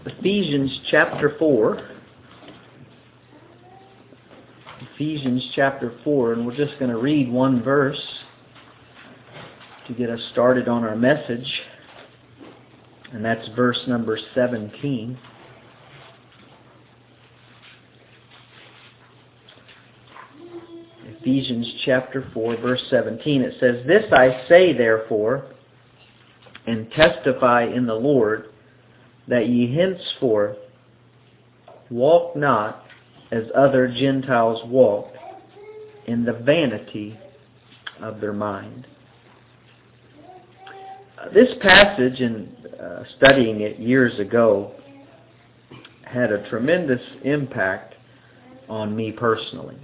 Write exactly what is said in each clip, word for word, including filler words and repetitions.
Ephesians chapter four. Ephesians chapter four, and we're just going to read one verse to get us started on our message, and that's verse number seventeen. Ephesians chapter four, verse seventeen, it says, "This I say, therefore, and testify in the Lord, that ye henceforth walk not as other Gentiles walk, in the vanity of their mind." Uh, this passage, in uh, studying it years ago, had a tremendous impact on me personally.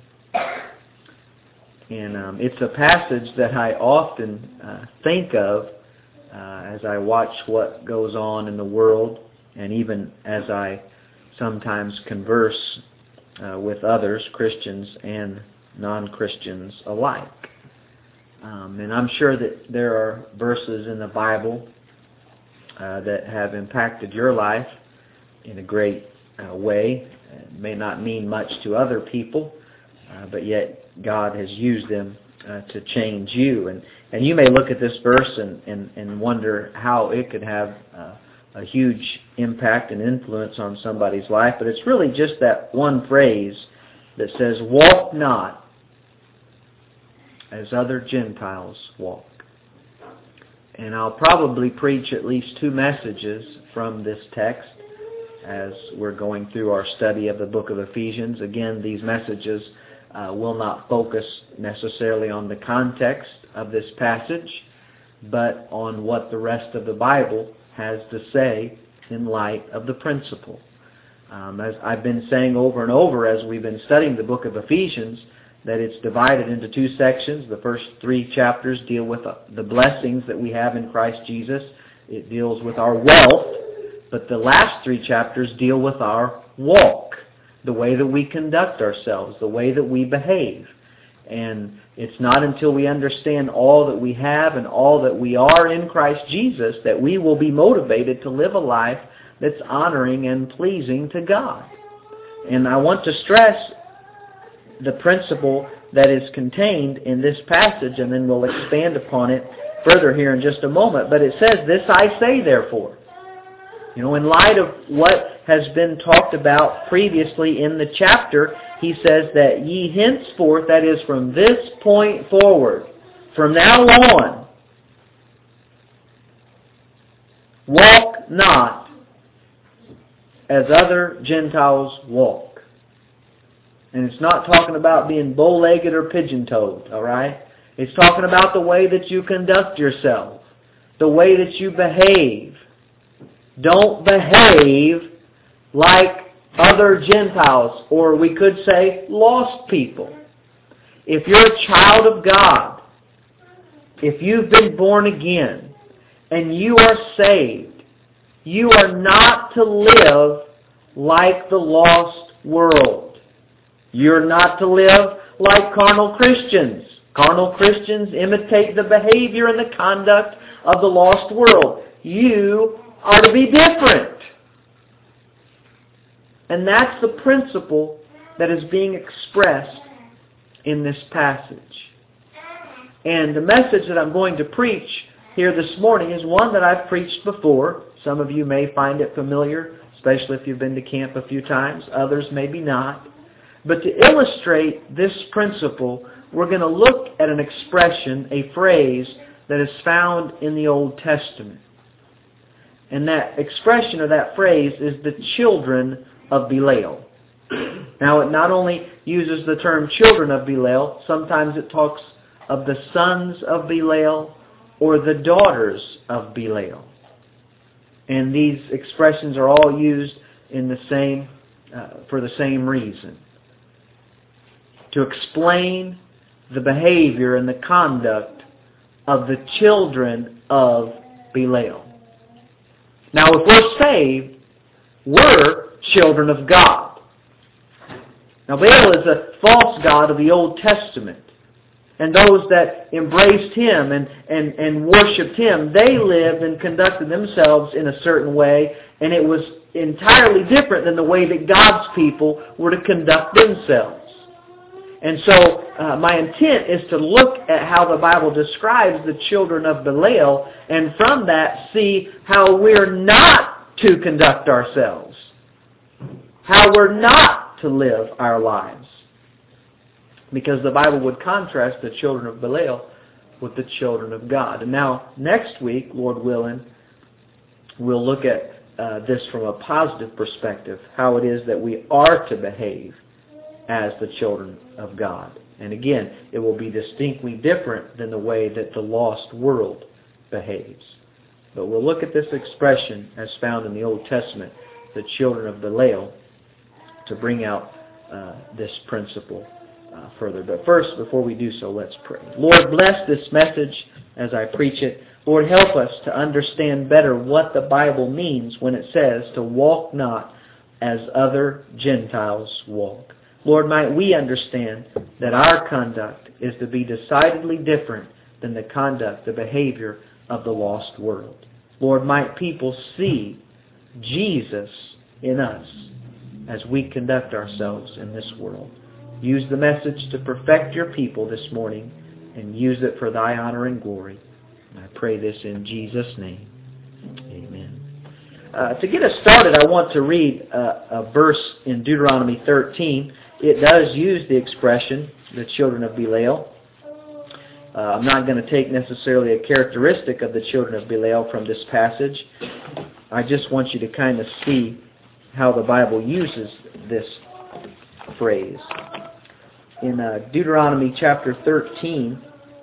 And um, it's a passage that I often uh, think of uh, as I watch what goes on in the world, and even as I sometimes converse uh, with others, Christians and non-Christians alike. Um, and I'm sure that there are verses in the Bible uh, that have impacted your life in a great uh, way. It may not mean much to other people, uh, but yet God has used them uh, to change you. And, and you may look at this verse and, and, and wonder how it could have uh, a huge impact and influence on somebody's life, but it's really just that one phrase that says, "Walk not as other Gentiles walk." And I'll probably preach at least two messages from this text as we're going through our study of the book of Ephesians. Again, these messages uh, will not focus necessarily on the context of this passage, but on what the rest of the Bible has to say in light of the principle. Um, as I've been saying over and over as we've been studying the book of Ephesians, that it's divided into two sections. The first three chapters deal with the blessings that we have in Christ Jesus. It deals with our wealth, but the last three chapters deal with our walk, the way that we conduct ourselves, the way that we behave. And it's not until we understand all that we have and all that we are in Christ Jesus that we will be motivated to live a life that's honoring and pleasing to God. And I want to stress the principle that is contained in this passage, and then we'll expand upon it further here in just a moment. But it says, "This I say, therefore." You know, in light of what has been talked about previously in the chapter, he says that ye henceforth, that is from this point forward, from now on, walk not as other Gentiles walk. And it's not talking about being bow-legged or pigeon-toed, all right? It's talking about the way that you conduct yourself, the way that you behave. Don't behave like other Gentiles, or we could say lost people. If you're a child of God, if you've been born again, and you are saved, you are not to live like the lost world. You're not to live like carnal Christians. Carnal Christians imitate the behavior and the conduct of the lost world. You are to be different. And that's the principle that is being expressed in this passage. And the message that I'm going to preach here this morning is one that I've preached before. Some of you may find it familiar, especially if you've been to camp a few times. Others maybe not. But to illustrate this principle, we're going to look at an expression, a phrase that is found in the Old Testament. And that expression or that phrase is the children of Belial. Now, it not only uses the term children of Belial, sometimes it talks of the sons of Belial or the daughters of Belial. And these expressions are all used in the same, uh, for the same reason. To explain the behavior and the conduct of the children of Belial. Now, if we're saved, we're children of God. Now, Baal is a false god of the Old Testament. And those that embraced him and, and, and worshipped him, they lived and conducted themselves in a certain way And it was entirely different than the way that God's people were to conduct themselves. And so uh, my intent is to look at how the Bible describes the children of Belial, and from that see how we're not to conduct ourselves, how we're not to live our lives. Because the Bible would contrast the children of Belial with the children of God. And now, next week, Lord willing, we'll look at uh, this from a positive perspective, how it is that we are to behave as the children of God. And again, it will be distinctly different than the way that the lost world behaves. But we'll look at this expression as found in the Old Testament, the children of Belial, to bring out uh, this principle uh, further. But first, before we do so, let's pray. Lord, bless this message as I preach it. Lord, help us to understand better what the Bible means when it says to walk not as other Gentiles walk. Lord, might we understand that our conduct is to be decidedly different than the conduct, the behavior of the lost world. Lord, might people see Jesus in us as we conduct ourselves in this world. Use the message to perfect your people this morning and use it for thy honor and glory. And I pray this in Jesus' name. Amen. Uh, to get us started, I want to read uh, a verse in Deuteronomy thirteen. It does use the expression, the children of Belial. Uh, I'm not going to take necessarily a characteristic of the children of Belial from this passage. I just want you to kind of see how the Bible uses this phrase. In uh, Deuteronomy chapter thirteen,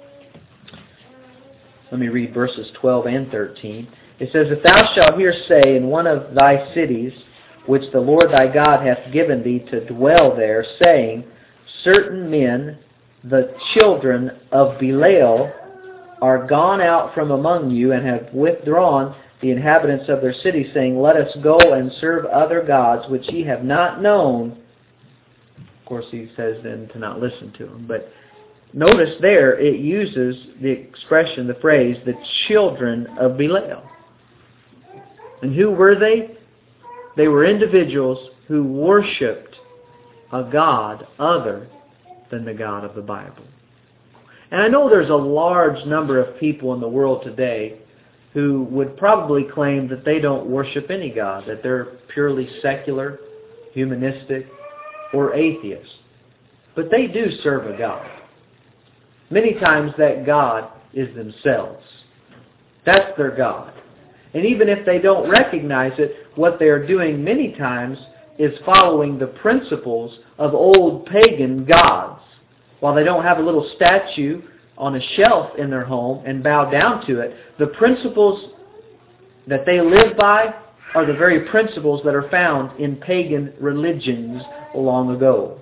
let me read verses twelve and thirteen. It says, If thou shalt hear say in one of thy cities, which the Lord thy God hath given thee to dwell there, saying, Certain men, the children of Belial, are gone out from among you, and have withdrawn the inhabitants of their city, saying, Let us go and serve other gods, which ye have not known. Of course, he says then to not listen to them. But notice there, it uses the expression, the phrase, the children of Belial. And who were they? They were individuals who worshipped a God other than the God of the Bible. And I know there's a large number of people in the world today who would probably claim that they don't worship any God, that they're purely secular, humanistic, or atheist. But they do serve a God. Many times that God is themselves. That's their God. And even if they don't recognize it, what they're doing many times is following the principles of old pagan gods. While they don't have a little statue on a shelf in their home and bow down to it, the principles that they live by are the very principles that are found in pagan religions long ago.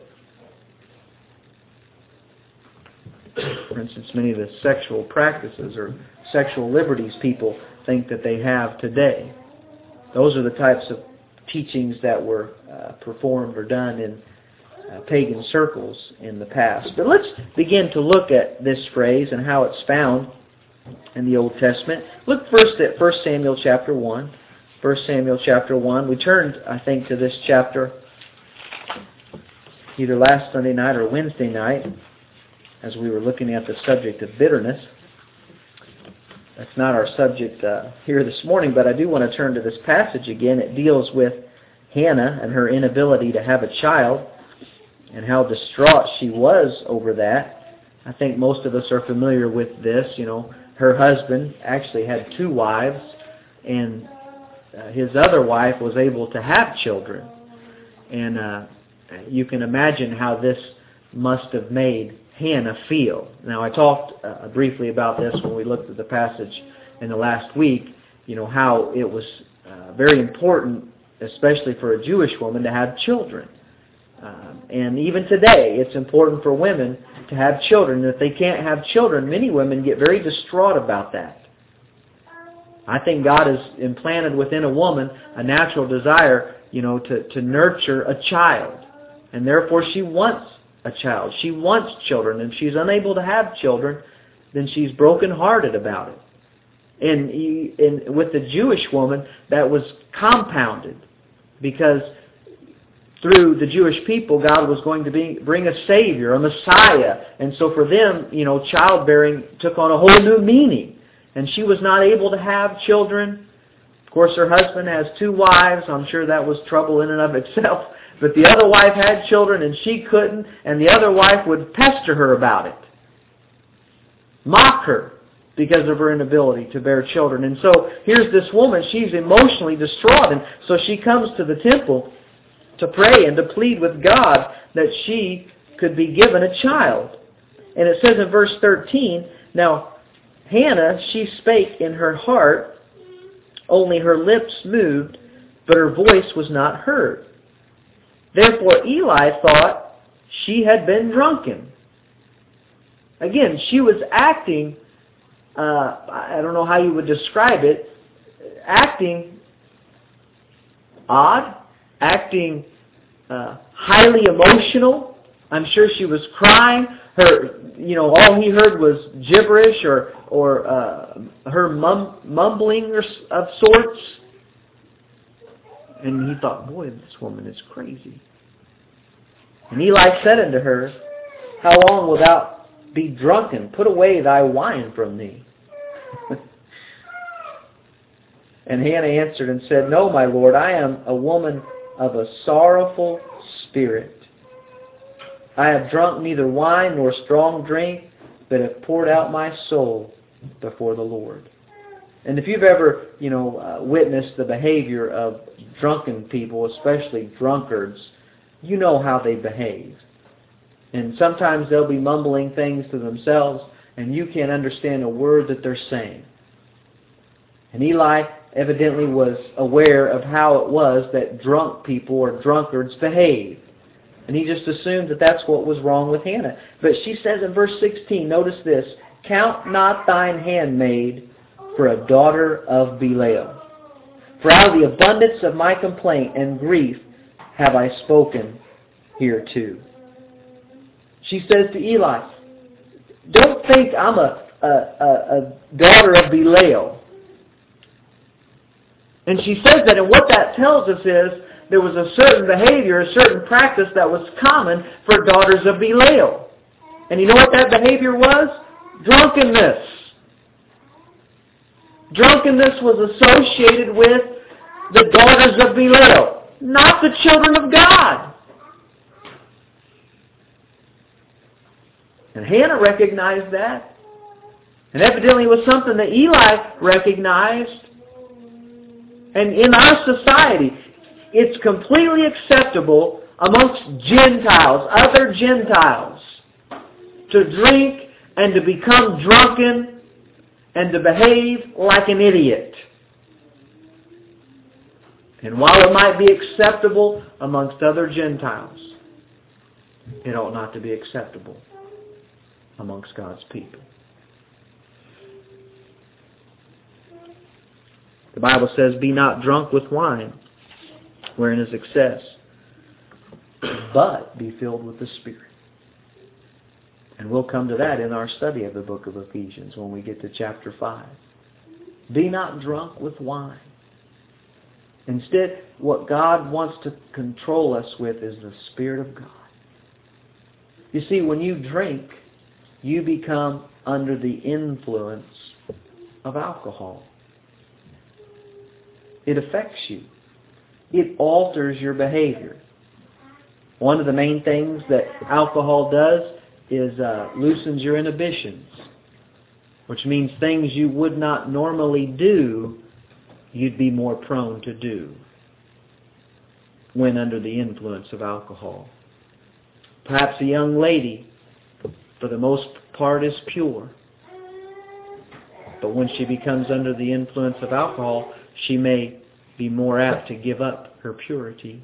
For instance, many of the sexual practices or sexual liberties people think that they have today. Those are the types of teachings that were uh, performed or done in uh, pagan circles in the past. But let's begin to look at this phrase and how it's found in the Old Testament. Look first at First Samuel chapter one. First Samuel chapter one. We turned, I think, to this chapter either last Sunday night or Wednesday night as we were looking at the subject of bitterness. That's not our subject uh, here this morning, but I do want to turn to this passage again. It deals with Hannah and her inability to have a child and how distraught she was over that. I think most of us are familiar with this. You know, her husband actually had two wives, and uh, his other wife was able to have children. And uh, you can imagine how this must have made Hannah feel. Now, I talked uh, briefly about this when we looked at the passage in the last week, you know, how it was uh, very important, especially for a Jewish woman, to have children. Um, and even today, it's important for women to have children. And if they can't have children, many women get very distraught about that. I think God has implanted within a woman a natural desire, you know, to, to nurture a child. And therefore she wants a child. She wants children, and if she's unable to have children, then she's brokenhearted about it. And, and with the Jewish woman, that was compounded because through the Jewish people, God was going to be, bring a Savior, a Messiah. And so for them, you know, childbearing took on a whole new meaning. And she was not able to have children. Of course, her husband has two wives. I'm sure that was trouble in and of itself. But the other wife had children and she couldn't. And the other wife would pester her about it. Mock her because of her inability to bear children. And so here's this woman. She's emotionally distraught. And so she comes to the temple to pray and to plead with God that she could be given a child. And it says in verse thirteen, now Hannah, she spake in her heart, only her lips moved, but her voice was not heard. Therefore Eli thought she had been drunken. Again, she was acting, uh, I don't know how you would describe it, acting odd, acting uh, highly emotional. I'm sure she was crying. Her, you know, all he heard was gibberish or or uh, her mum, mumbling or, of sorts. And he thought, boy, this woman is crazy. And Eli said unto her, how long wilt thou be drunken? Put away thy wine from thee. And Hannah answered and said, no, my Lord, I am a woman of a sorrowful spirit. I have drunk neither wine nor strong drink, but have poured out my soul before the Lord. And if you've ever, you know, uh, witnessed the behavior of drunken people, especially drunkards, you know how they behave. And sometimes they'll be mumbling things to themselves, and you can't understand a word that they're saying. And Eli evidently was aware of how it was that drunk people or drunkards behave. And he just assumed that that's what was wrong with Hannah. But she says in verse sixteen, notice this, count not thine handmaid for a daughter of Belial. For out of the abundance of my complaint and grief have I spoken hereto. She says to Eli, don't think I'm a, a, a, a daughter of Belial. And she says that, and what that tells us is there was a certain behavior, a certain practice that was common for daughters of Belial. And you know what that behavior was? Drunkenness. Drunkenness was associated with the daughters of Belial, not the children of God. And Hannah recognized that. And evidently it was something that Eli recognized. And in our society, it's completely acceptable amongst Gentiles, other Gentiles, to drink and to become drunken and to behave like an idiot. And while it might be acceptable amongst other Gentiles, it ought not to be acceptable amongst God's people. The Bible says, be not drunk with wine, wherein is excess, but be filled with the Spirit. And we'll come to that in our study of the book of Ephesians when we get to chapter five. Be not drunk with wine. Instead, what God wants to control us with is the Spirit of God. You see, when you drink, you become under the influence of alcohol. It affects you. It alters your behavior. One of the main things that alcohol does is uh, loosens your inhibitions, which means things you would not normally do, you'd be more prone to do when under the influence of alcohol. Perhaps a young lady, for the most part, is pure. But when she becomes under the influence of alcohol, she may be more apt to give up her purity.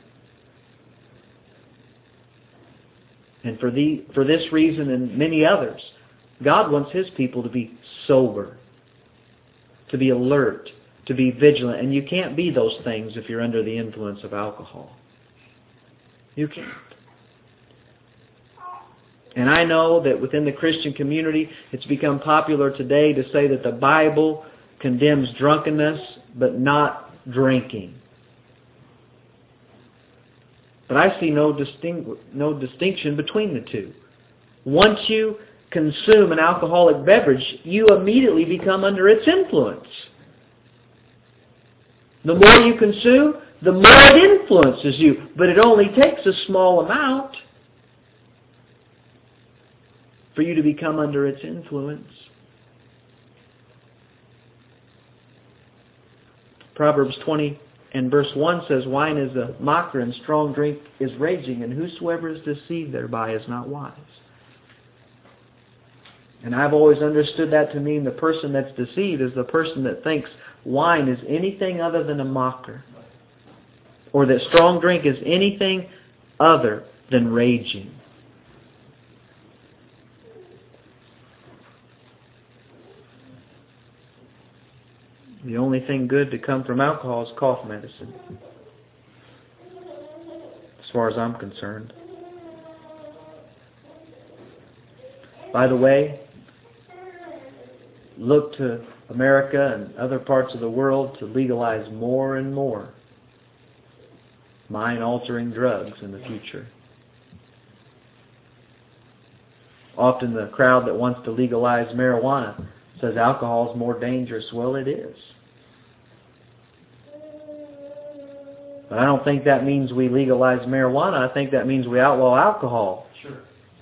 And for the for this reason and many others, God wants His people to be sober, to be alert, to be vigilant. And you can't be those things if you're under the influence of alcohol. You can't. And I know that within the Christian community, it's become popular today to say that the Bible condemns drunkenness, but not drinking. But I see no distinct, no distinction between the two. Once you consume an alcoholic beverage, you immediately become under its influence. The more you consume, the more it influences you. But it only takes a small amount for you to become under its influence. Proverbs twenty and verse one says, wine is a mocker and strong drink is raging, and whosoever is deceived thereby is not wise. And I've always understood that to mean the person that's deceived is the person that thinks wine is anything other than a mocker, or that strong drink is anything other than raging. The only thing good to come from alcohol is cough medicine, as far as I'm concerned. By the way, look to America and other parts of the world to legalize more and more mind-altering drugs in the future. Often the crowd that wants to legalize marijuana says alcohol is more dangerous. Well, it is. But I don't think that means we legalize marijuana. I think that means we outlaw alcohol. Sure.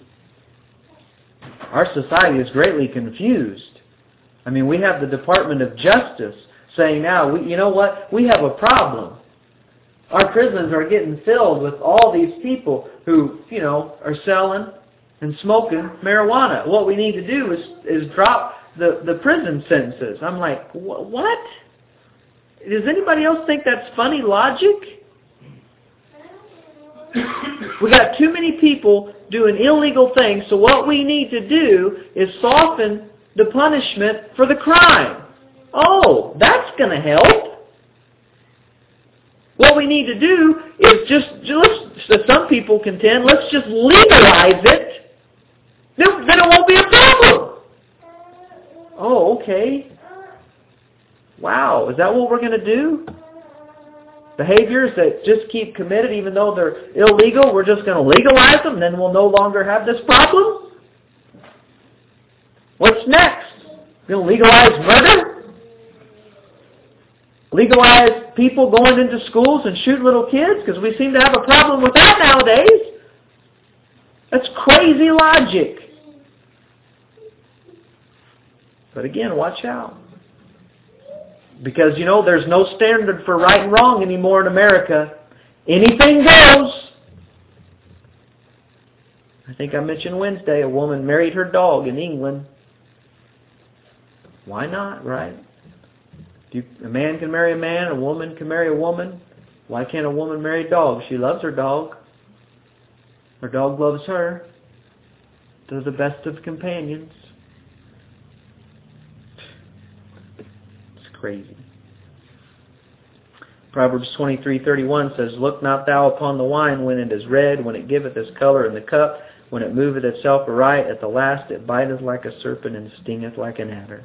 Our society is greatly confused. I mean, we have the Department of Justice saying now, we, you know what, we have a problem. Our prisons are getting filled with all these people who, you know, are selling and smoking marijuana. What we need to do is, is drop the, the prison sentences. I'm like, what? Does anybody else think that's funny logic? We got too many people doing illegal things, so what we need to do is soften the punishment for the crime. Oh, that's going to help. What we need to do is just, just some people contend, let's just legalize it. Then, then it won't be a problem. Oh, okay. Wow, is that what we're going to do? Behaviors that just keep committed even though they're illegal, we're just going to legalize them, then we'll no longer have this problem? What's next? We're going to legalize murder? Legalize people going into schools and shoot little kids? Because we seem to have a problem with that nowadays. That's crazy logic. But again, watch out. Because, you know, there's no standard for right and wrong anymore in America. Anything goes. I think I mentioned Wednesday, a woman married her dog in England. Why not, right? Do you, a man can marry a man, a woman can marry a woman. Why can't a woman marry a dog? She loves her dog. Her dog loves her. They're the best of companions. Crazy. Proverbs twenty-three thirty-one says, look not thou upon the wine when it is red, when it giveth its color in the cup, when it moveth itself aright, at the last it biteth like a serpent and stingeth like an adder.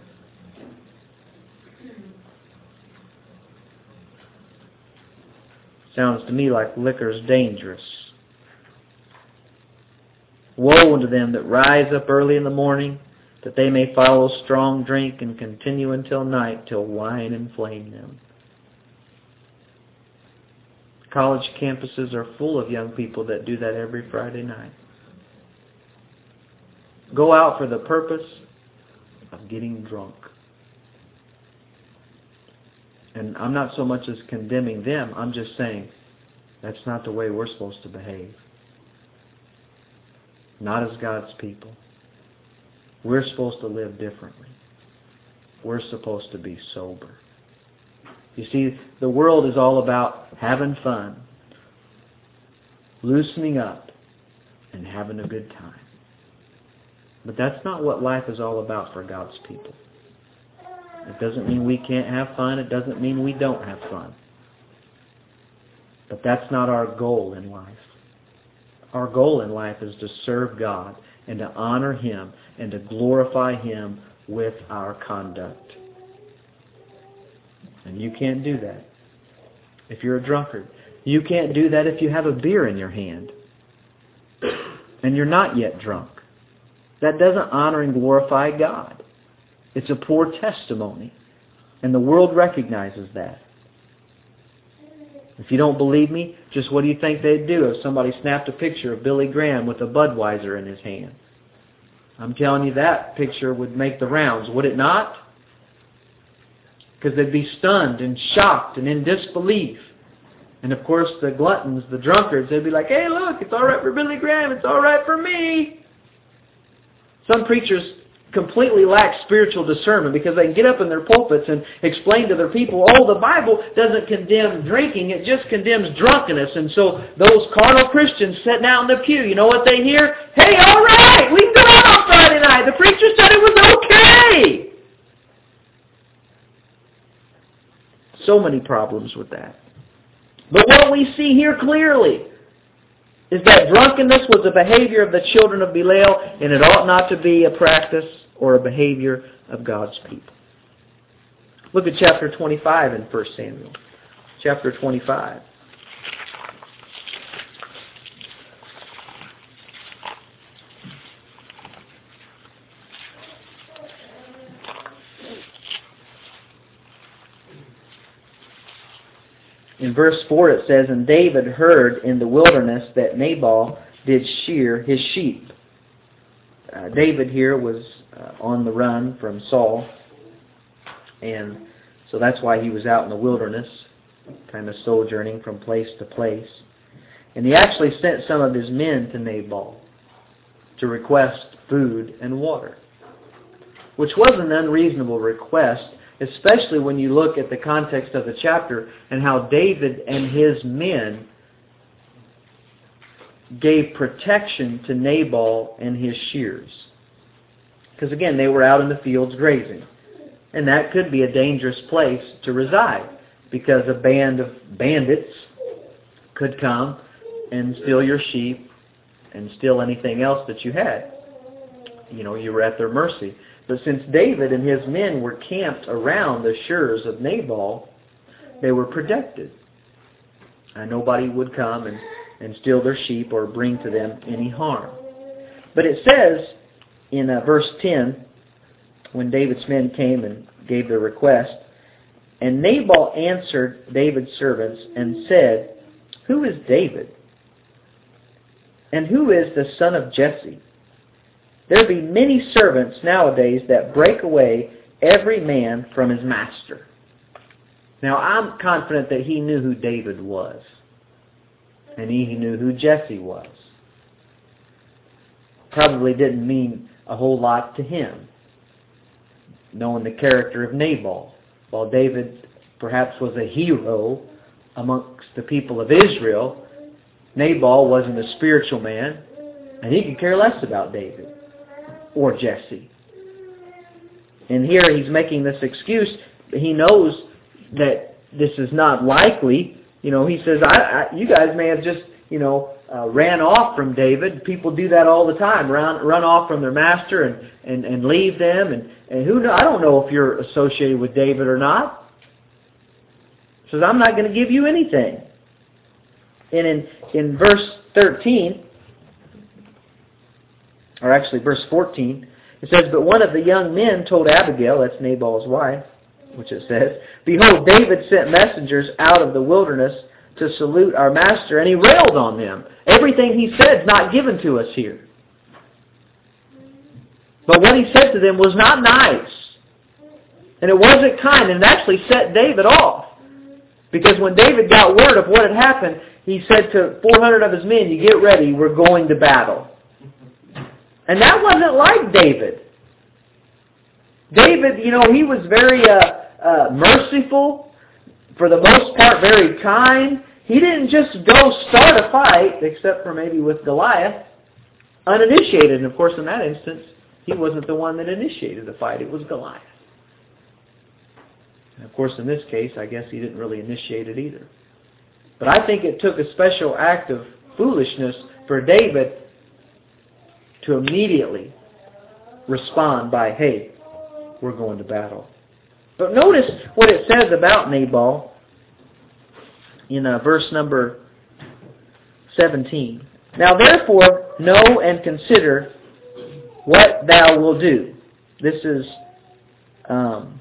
Sounds to me like liquor's dangerous. Woe unto them that rise up early in the morning, that they may follow strong drink and continue until night, till wine inflame them. College campuses are full of young people that do that every Friday night. Go out for the purpose of getting drunk. And I'm not so much as condemning them, I'm just saying that's not the way we're supposed to behave. Not as God's people. We're supposed to live differently. We're supposed to be sober. You see, the world is all about having fun, loosening up, and having a good time. But that's not what life is all about for God's people. It doesn't mean we can't have fun. It doesn't mean we don't have fun. But that's not our goal in life. Our goal in life is to serve God and to honor Him and to glorify Him with our conduct. And you can't do that if you're a drunkard. You can't do that if you have a beer in your hand and you're not yet drunk. That doesn't honor and glorify God. It's a poor testimony. And the world recognizes that. If you don't believe me, just what do you think they'd do if somebody snapped a picture of Billy Graham with a Budweiser in his hand? I'm telling you, that picture would make the rounds, would it not? Because they'd be stunned and shocked and in disbelief. And of course, the gluttons, the drunkards, they'd be like, hey, look, it's all right for Billy Graham, it's all right for me. Some preachers completely lack spiritual discernment because they can get up in their pulpits and explain to their people, oh, the Bible doesn't condemn drinking, it just condemns drunkenness. And so those carnal Christians sitting out in the pew, you know what they hear? Hey, all right, we can go out on Friday night. The preacher said it was okay. So many problems with that. But what we see here clearly is that drunkenness was a behavior of the children of Belial, and it ought not to be a practice or a behavior of God's people. Look at chapter twenty-five in First Samuel. Chapter twenty-five. In verse four it says, and David heard in the wilderness that Nabal did shear his sheep. Uh, David here was uh, on the run from Saul, and so that's why he was out in the wilderness, kind of sojourning from place to place. And he actually sent some of his men to Nabal to request food and water, which was an unreasonable request, especially when you look at the context of the chapter and how David and his men gave protection to Nabal and his shears. Because again, they were out in the fields grazing. And that could be a dangerous place to reside, because a band of bandits could come and steal your sheep and steal anything else that you had. You know, you were at their mercy. But since David and his men were camped around the shears of Nabal, they were protected. And nobody would come and, and steal their sheep or bring to them any harm. But it says in uh, verse ten, when David's men came and gave their request, and Nabal answered David's servants and said, who is David? And who is the son of Jesse? There be many servants nowadays that break away every man from his master. Now, I'm confident that he knew who David was. And he knew who Jesse was. Probably didn't mean a whole lot to him, knowing the character of Nabal. While David perhaps was a hero amongst the people of Israel, Nabal wasn't a spiritual man, and he could care less about David or Jesse. And here he's making this excuse. He knows that this is not likely. You know, he says, I, I, you guys may have just, you know, uh, ran off from David. People do that all the time, run, run off from their master and, and, and leave them. And, and who know, I don't know if you're associated with David or not. He says, I'm not going to give you anything. And in, in verse thirteen, or actually verse fourteen, it says, but one of the young men told Abigail, that's Nabal's wife, which it says, behold, David sent messengers out of the wilderness to salute our master, and he railed on them. Everything he said is not given to us here. But what he said to them was not nice. And it wasn't kind, and it actually set David off. Because when David got word of what had happened, he said to four hundred of his men, you get ready, we're going to battle. And that wasn't like David. David, you know, he was very uh, uh, merciful, for the most part very kind. He didn't just go start a fight, except for maybe with Goliath, uninitiated. And of course, in that instance, he wasn't the one that initiated the fight. It was Goliath. And of course, in this case, I guess he didn't really initiate it either. But I think it took a special act of foolishness for David to immediately respond by, hey, we're going to battle. But notice what it says about Nabal in uh, verse number seventeen. Now therefore know and consider what thou wilt do. This is um,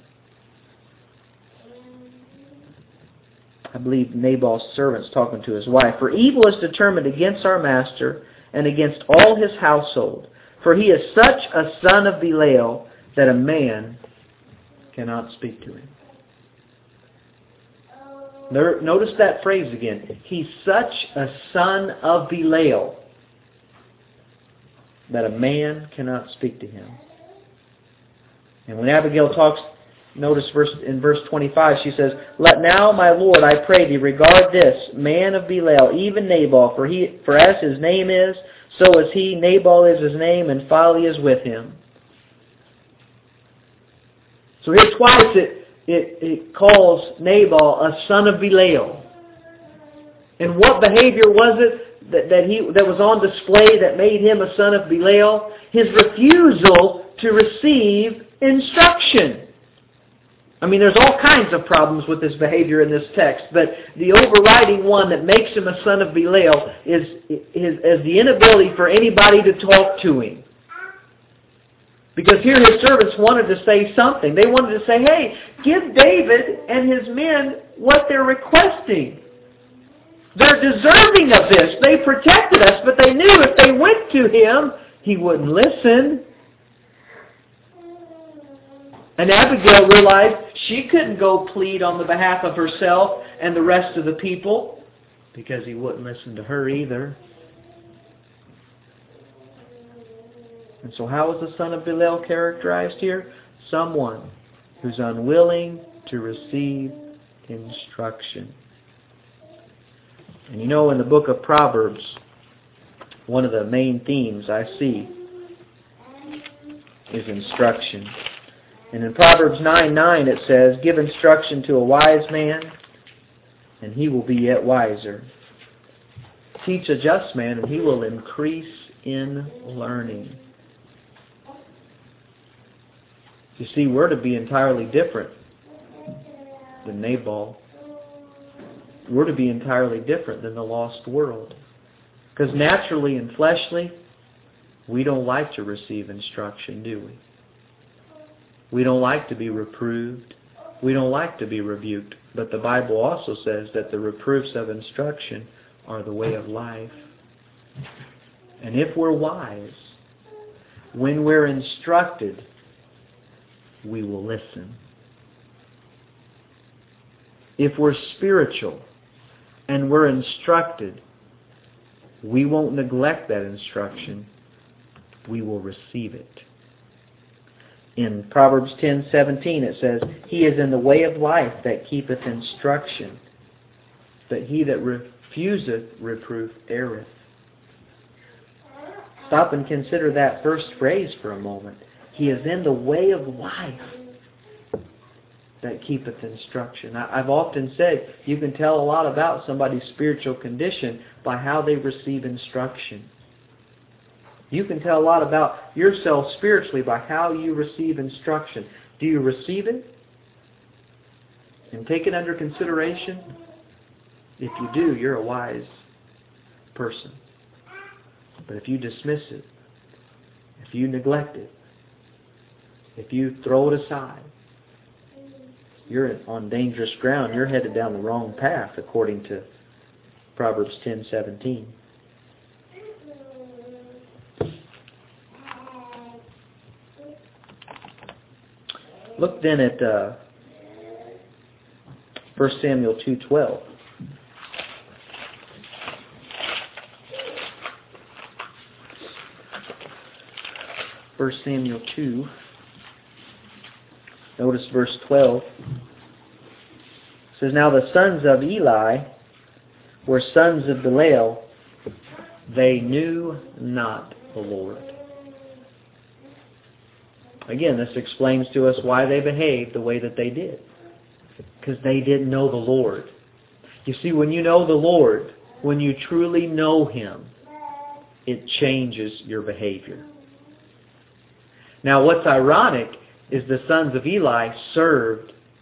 I believe Nabal's servant's talking to his wife. For evil is determined against our master and against all his household. For he is such a son of Belial that a man cannot speak to him. Notice that phrase again. He's such a son of Belial that a man cannot speak to him. And when Abigail talks, notice verse in verse twenty-five, she says, Let now, my Lord, I pray thee, regard this man of Belial, even Nabal, for he, for as his name is, so is he. Nabal is his name, and folly is with him. So here twice it, it, it calls Nabal a son of Belial. And what behavior was it that, that, he, that was on display that made him a son of Belial? His refusal to receive instruction. I mean, there's all kinds of problems with this behavior in this text, but the overriding one that makes him a son of Belial is, is, is the inability for anybody to talk to him. Because here his servants wanted to say something. They wanted to say, hey, give David and his men what they're requesting. They're deserving of this. They protected us, but they knew if they went to him, he wouldn't listen. And Abigail realized she couldn't go plead on the behalf of herself and the rest of the people because he wouldn't listen to her either. And so how is the son of Belial characterized here? Someone who's unwilling to receive instruction. And you know, in the book of Proverbs, one of the main themes I see is instruction. And in Proverbs nine nine it says, Give instruction to a wise man, and he will be yet wiser. Teach a just man, and he will increase in learning. You see, we're to be entirely different than Nabal. We're to be entirely different than the lost world. Because naturally and fleshly, we don't like to receive instruction, do we? We don't like to be reproved. We don't like to be rebuked. But the Bible also says that the reproofs of instruction are the way of life. And if we're wise, when we're instructed, we will listen. If we're spiritual and we're instructed, we won't neglect that instruction. We will receive it. In Proverbs ten seventeen it says, He is in the way of life that keepeth instruction, but he that refuseth reproof erreth. Stop and consider that first phrase for a moment. He is in the way of life that keepeth instruction. I've often said you can tell a lot about somebody's spiritual condition by how they receive instruction. You can tell a lot about yourself spiritually by how you receive instruction. Do you receive it and take it under consideration? If you do, you're a wise person. But if you dismiss it, if you neglect it, if you throw it aside, you're on dangerous ground. You're headed down the wrong path, according to Proverbs ten seventeen. Look then at uh, First Samuel two twelve. First Samuel two. Notice verse twelve. It says, Now the sons of Eli were sons of Belial. They knew not the Lord. Again, this explains to us why they behaved the way that they did. Because they didn't know the Lord. You see, when you know the Lord, when you truly know Him, it changes your behavior. Now, what's ironic is the sons of Eli served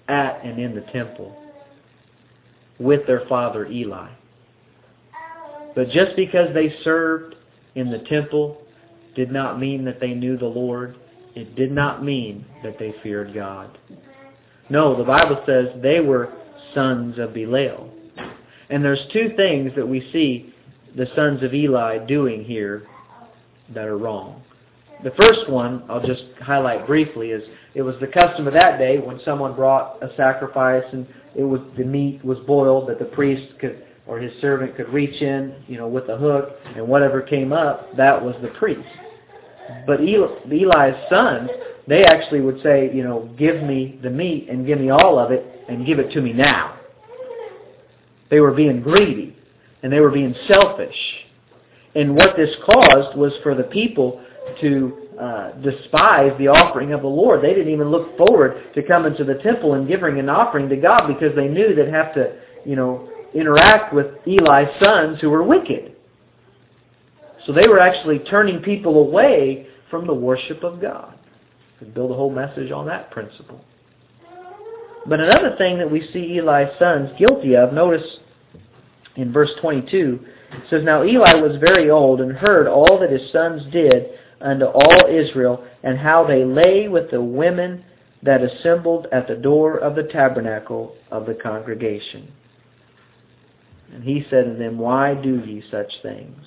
at and in the temple with their father Eli. But just because they served in the temple did not mean that they knew the Lord. It did not mean that they feared God. No, the Bible says they were sons of Belial. And there's two things that we see the sons of Eli doing here that are wrong. The first one, I'll just highlight briefly, is it was the custom of that day when someone brought a sacrifice and it was the meat was boiled that the priest could or his servant could reach in, you know, with a hook, and whatever came up, that was the priest. But Eli, Eli's sons, they actually would say, you know, give me the meat and give me all of it and give it to me now. They were being greedy and they were being selfish. And what this caused was for the people to uh, despise the offering of the Lord. They didn't even look forward to coming to the temple and giving an offering to God because they knew they'd have to, you know, interact with Eli's sons who were wicked. So they were actually turning people away from the worship of God. Could build a whole message on that principle. But another thing that we see Eli's sons guilty of, notice in verse twenty-two, it says, Now Eli was very old and heard all that his sons did unto all Israel, and how they lay with the women that assembled at the door of the tabernacle of the congregation. And he said to them, Why do ye such things?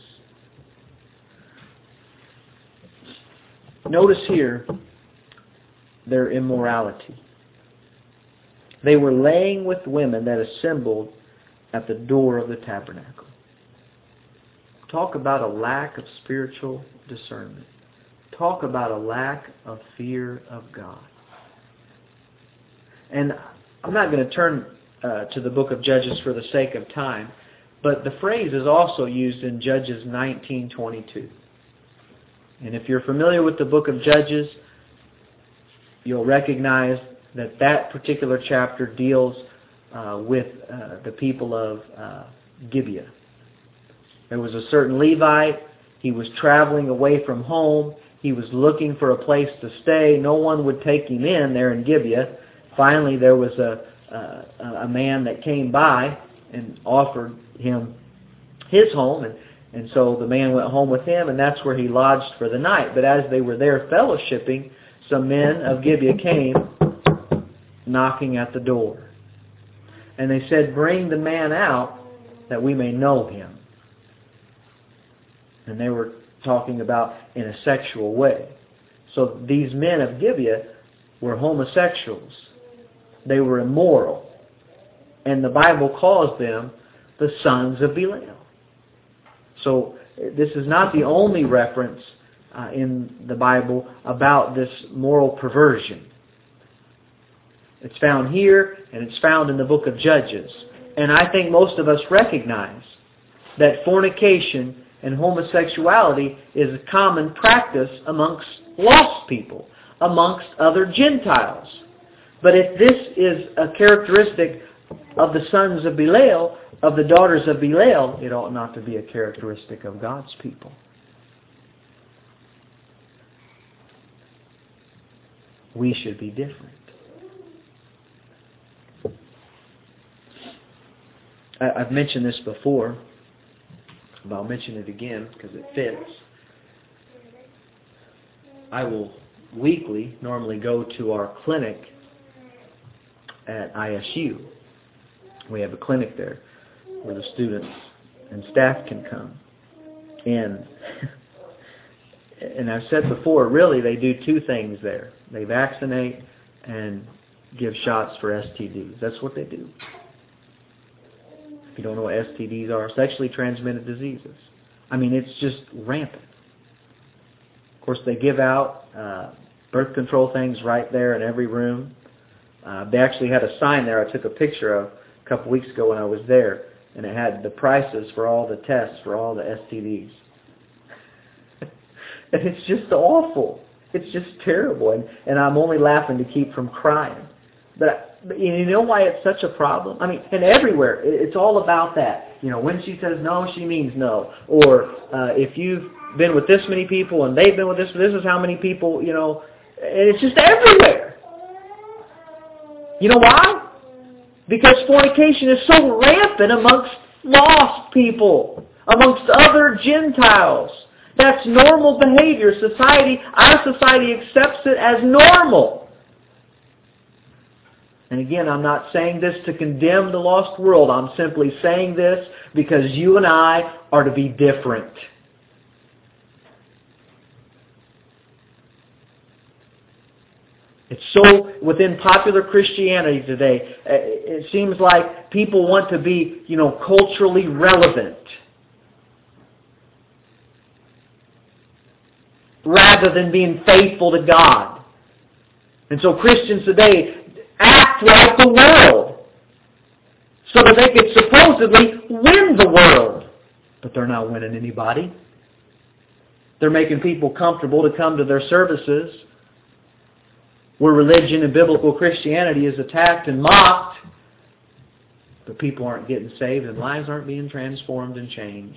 Notice here their immorality. They were laying with women that assembled at the door of the tabernacle. Talk about a lack of spiritual discernment. Talk about a lack of fear of God. And I'm not going to turn uh, to the book of Judges for the sake of time, but the phrase is also used in Judges nineteen twenty-two. And if you're familiar with the book of Judges, you'll recognize that that particular chapter deals uh, with uh, the people of uh, Gibeah. There was a certain Levite. He was traveling away from home. He was looking for a place to stay. No one would take him in there in Gibeah. Finally, there was a, a, a man that came by and offered him his home. And, and so the man went home with him, and that's where he lodged for the night. But as they were there fellowshipping, some men of Gibeah came knocking at the door. And they said, Bring the man out that we may know him. And they were talking about in a sexual way. So these men of Gibeah were homosexuals. They were immoral. And the Bible calls them the sons of Belial. So this is not the only reference uh, in the Bible about this moral perversion. It's found here and it's found in the book of Judges. And I think most of us recognize that fornication and homosexuality is a common practice amongst lost people, amongst other Gentiles. But if this is a characteristic of the sons of Belial, of the daughters of Belial, it ought not to be a characteristic of God's people. We should be different. I've mentioned this before, but I'll mention it again because it fits. I will weekly normally go to our clinic at I S U. We have a clinic there where the students and staff can come. And and I've said before, really they do two things there. They vaccinate and give shots for S T Ds. That's what they do. If you don't know what S T Ds are, sexually transmitted diseases. I mean, it's just rampant. Of course, they give out uh, birth control things right there in every room. Uh, they actually had a sign there I took a picture of a couple weeks ago when I was there, and it had the prices for all the tests for all the S T Ds. And it's just awful. It's just terrible. And, and I'm only laughing to keep from crying. But, but you know why it's such a problem? I mean, and everywhere, it's all about that. You know, when she says no, she means no. Or uh, if you've been with this many people and they've been with this, this is how many people, you know. And it's just everywhere. You know why? Because fornication is so rampant amongst lost people, amongst other Gentiles. That's normal behavior. Society, our society accepts it as normal. And again, I'm not saying this to condemn the lost world. I'm simply saying this because you and I are to be different. It's so within popular Christianity today, it seems like people want to be, you know, culturally relevant rather than being faithful to God. And so Christians today act like the world so that they could supposedly win the world. But they're not winning anybody. They're making people comfortable to come to their services where religion and biblical Christianity is attacked and mocked, but people aren't getting saved and lives aren't being transformed and changed.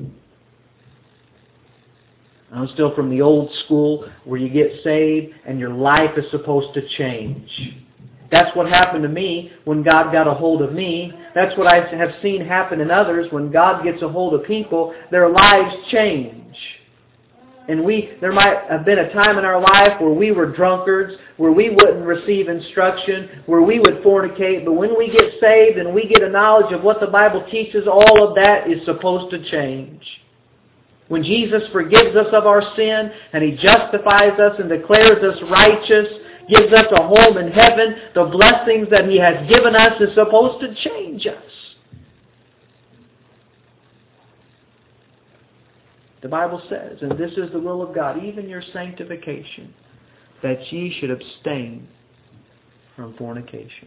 I'm still from the old school where you get saved and your life is supposed to change. That's what happened to me when God got a hold of me. That's what I have seen happen in others. When God gets a hold of people, their lives change. And we, there might have been a time in our life where we were drunkards, where we wouldn't receive instruction, where we would fornicate. But when we get saved and we get a knowledge of what the Bible teaches, all of that is supposed to change. When Jesus forgives us of our sin and He justifies us and declares us righteous, gives us a home in heaven, the blessings that He has given us is supposed to change us. The Bible says, and this is the will of God, even your sanctification, that ye should abstain from fornication.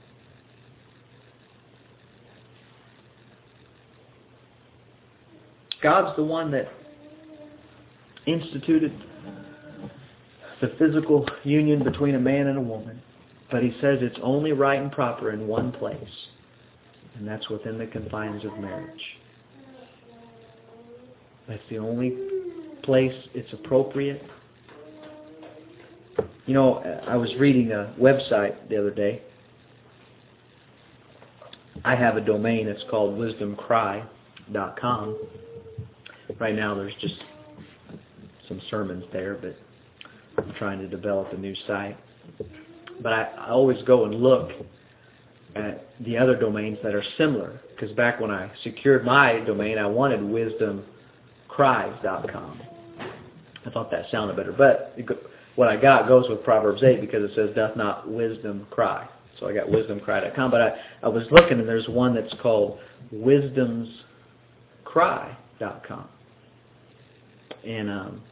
God's the one that instituted the physical union between a man and a woman. But He says it's only right and proper in one place, and that's within the confines of marriage. That's the only place it's appropriate. You know, I was reading a website the other day. I have a domain. It's called wisdom cry dot com. Right now there's just some sermons there, but I'm trying to develop a new site. But I, I always go and look at the other domains that are similar. Because back when I secured my domain, I wanted wisdom cry dot com. I thought that sounded better. But it, what I got goes with Proverbs eight because it says, doth not wisdom cry. So I got wisdom cry dot com. But I, I was looking and there's one that's called wisdoms cry dot com. And um,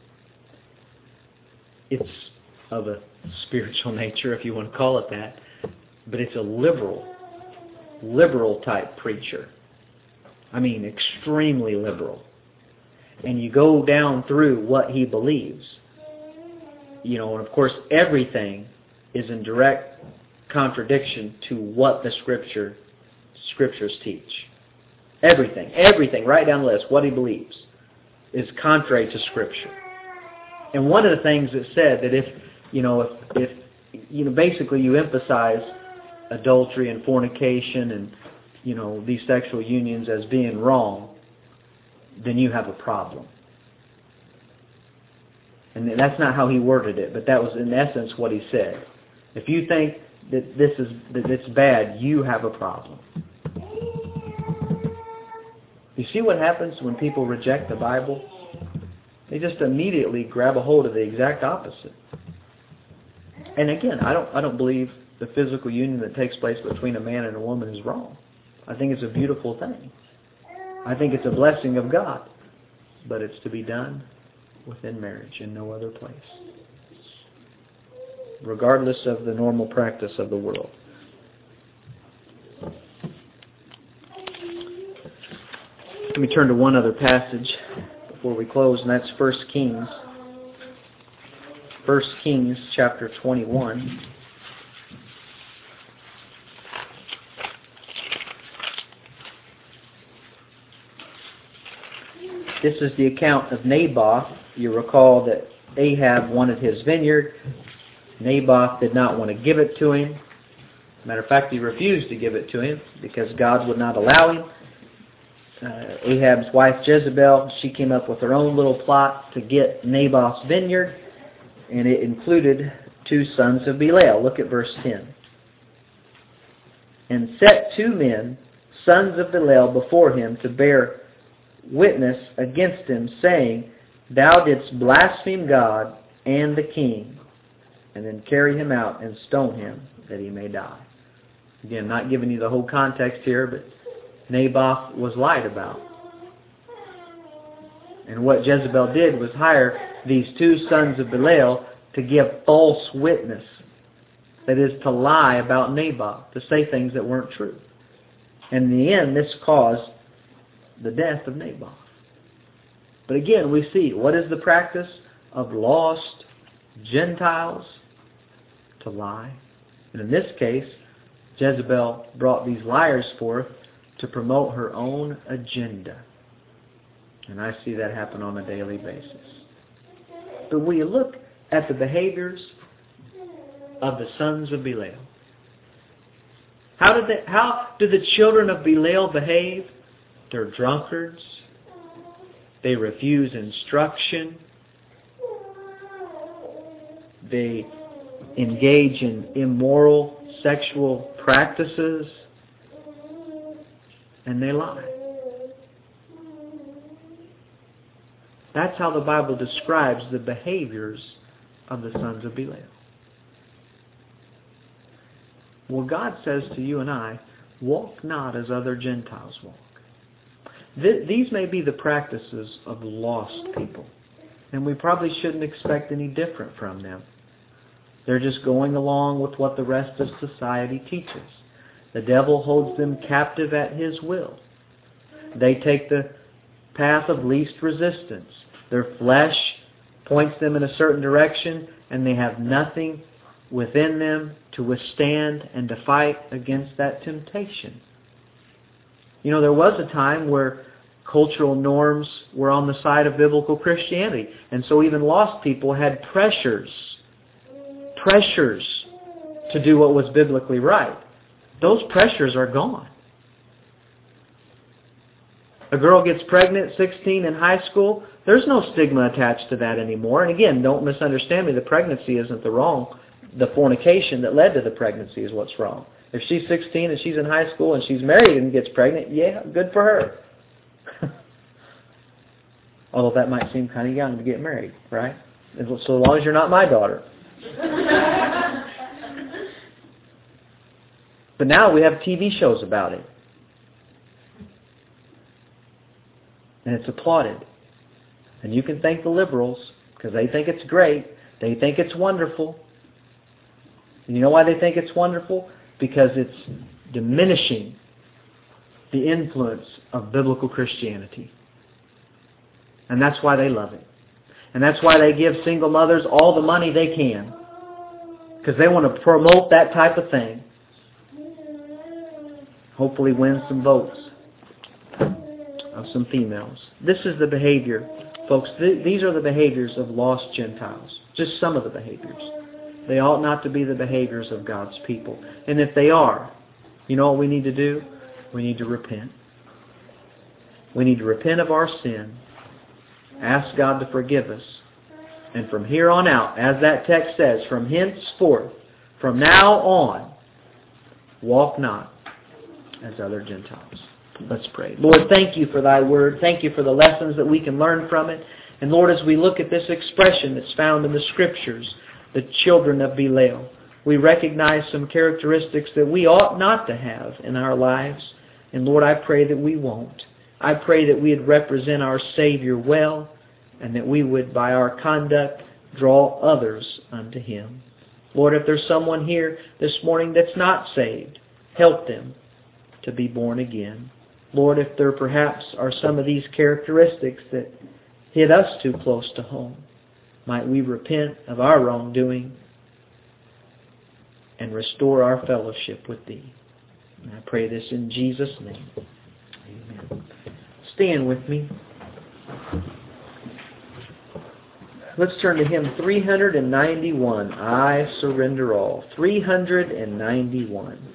it's of a spiritual nature, if you want to call it that. But it's a liberal, liberal type preacher. I mean, extremely liberal. And you go down through what he believes. You know, and of course everything is in direct contradiction to what the scripture scriptures teach. Everything, everything, right down the list, what he believes is contrary to Scripture. And one of the things it said that if, you know, if, if you know, basically you emphasize adultery and fornication and, you know, these sexual unions as being wrong, then you have a problem. And that's not how he worded it, but that was in essence what he said. If you think that this is that it's bad, you have a problem. You see what happens when people reject the Bible? They just immediately grab a hold of the exact opposite. And again, I don't I don't believe the physical union that takes place between a man and a woman is wrong. I think it's a beautiful thing. I think it's a blessing of God. But it's to be done within marriage in no other place, regardless of the normal practice of the world. Let me turn to one other passage before we close, and that's First Kings. First Kings chapter twenty-one. This is the account of Naboth. You recall that Ahab wanted his vineyard. Naboth did not want to give it to him. Matter of fact, he refused to give it to him because God would not allow him. Uh, Ahab's wife Jezebel, she came up with her own little plot to get Naboth's vineyard, and it included two sons of Belial. Look at verse ten. And set two men, sons of Belial, before him to bear witness against him, saying, Thou didst blaspheme God and the king, and then carry him out and stone him, that he may die. Again, not giving you the whole context here, but Naboth was lied about. And what Jezebel did was hire these two sons of Belial to give false witness. That is, to lie about Naboth, to say things that weren't true. And in the end, this caused the death of Naboth. But again, we see, what is the practice of lost Gentiles? To lie. And in this case, Jezebel brought these liars forth to promote her own agenda. And I see that happen on a daily basis. But when you look at the behaviors of the sons of Belial, how did they, how do the children of Belial behave? They're drunkards. They refuse instruction. They engage in immoral sexual practices. And they lie. That's how the Bible describes the behaviors of the sons of Belial. Well, God says to you and I, walk not as other Gentiles walk. Th- these may be the practices of lost people, and we probably shouldn't expect any different from them. They're just going along with what the rest of society teaches. The devil holds them captive at his will. They take the path of least resistance. Their flesh points them in a certain direction, and they have nothing within them to withstand and to fight against that temptation. You know, there was a time where cultural norms were on the side of biblical Christianity, and so even lost people had pressures, pressures to do what was biblically right. Those pressures are gone. A girl gets pregnant at sixteen in high school, there's no stigma attached to that anymore. And again, don't misunderstand me, the pregnancy isn't the wrong. The fornication that led to the pregnancy is what's wrong. If she's sixteen and she's in high school and she's married and gets pregnant, yeah, good for her. Although that might seem kind of young to get married, right? So long as you're not my daughter. But now we have T V shows about it. And it's applauded. And you can thank the liberals because they think it's great. They think it's wonderful. And you know why they think it's wonderful? Because it's diminishing the influence of biblical Christianity. And that's why they love it. And that's why they give single mothers all the money they can. Because they want to promote that type of thing. Hopefully win some votes of some females. This is the behavior, folks. Th- these are the behaviors of lost Gentiles. Just some of the behaviors. They ought not to be the behaviors of God's people. And if they are, you know what we need to do? We need to repent. We need to repent of our sin. Ask God to forgive us. And from here on out, as that text says, from henceforth, from now on, walk not as other Gentiles. Let's pray. Lord, thank you for thy word. Thank you for the lessons that we can learn from it. And Lord, as we look at this expression that's found in the Scriptures, the children of Belial, we recognize some characteristics that we ought not to have in our lives. And Lord, I pray that we won't. I pray that we would represent our Savior well, and that we would, by our conduct, draw others unto Him. Lord, if there's someone here this morning that's not saved, help them to be born again. Lord, if there perhaps are some of these characteristics that hit us too close to home, might we repent of our wrongdoing and restore our fellowship with Thee. And I pray this in Jesus' name. Amen. Stand with me. Let's turn to hymn three ninety-one, I Surrender All. three ninety-one.